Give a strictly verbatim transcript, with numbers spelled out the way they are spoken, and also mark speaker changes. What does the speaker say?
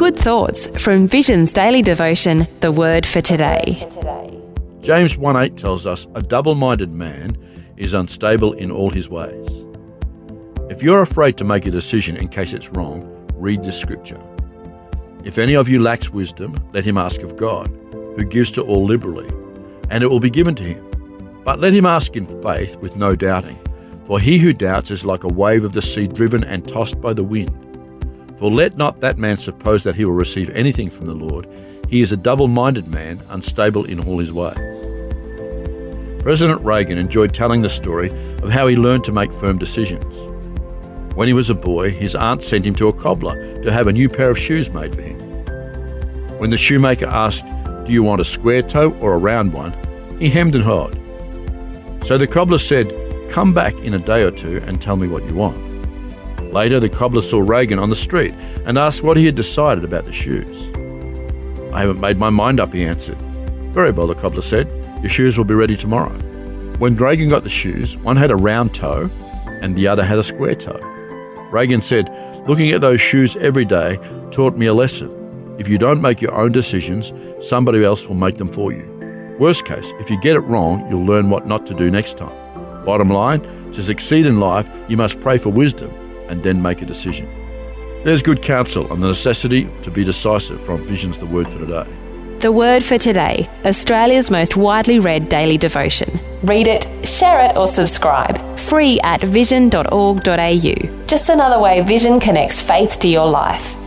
Speaker 1: Good thoughts from Vision's daily devotion, The Word for Today.
Speaker 2: James one eight tells us, a double-minded man is unstable in all his ways. If you're afraid to make a decision in case it's wrong, read this scripture. If any of you lacks wisdom, let him ask of God, who gives to all liberally, and it will be given to him. But let him ask in faith with no doubting. For he who doubts is like a wave of the sea driven and tossed by the wind. For let not that man suppose that he will receive anything from the Lord. He is a double-minded man, unstable in all his ways. President Reagan enjoyed telling the story of how he learned to make firm decisions. When he was a boy, his aunt sent him to a cobbler to have a new pair of shoes made for him. When the shoemaker asked, "Do you want a square toe or a round one?" he hemmed and hawed. So the cobbler said, "Come back in a day or two and tell me what you want." Later, the cobbler saw Reagan on the street and asked what he had decided about the shoes. "I haven't made my mind up," he answered. "Very well," the cobbler said. "Your shoes will be ready tomorrow." When Reagan got the shoes, one had a round toe and the other had a square toe. Reagan said, "Looking at those shoes every day taught me a lesson. If you don't make your own decisions, somebody else will make them for you. Worst case, if you get it wrong, you'll learn what not to do next time. Bottom line, to succeed in life, you must pray for wisdom and then make a decision." There's good counsel on the necessity to be decisive from Vision's The Word for Today.
Speaker 1: The Word for Today, Australia's most widely read daily devotion. Read it, share it or subscribe. Free at vision dot org dot a u. Just another way Vision connects faith to your life.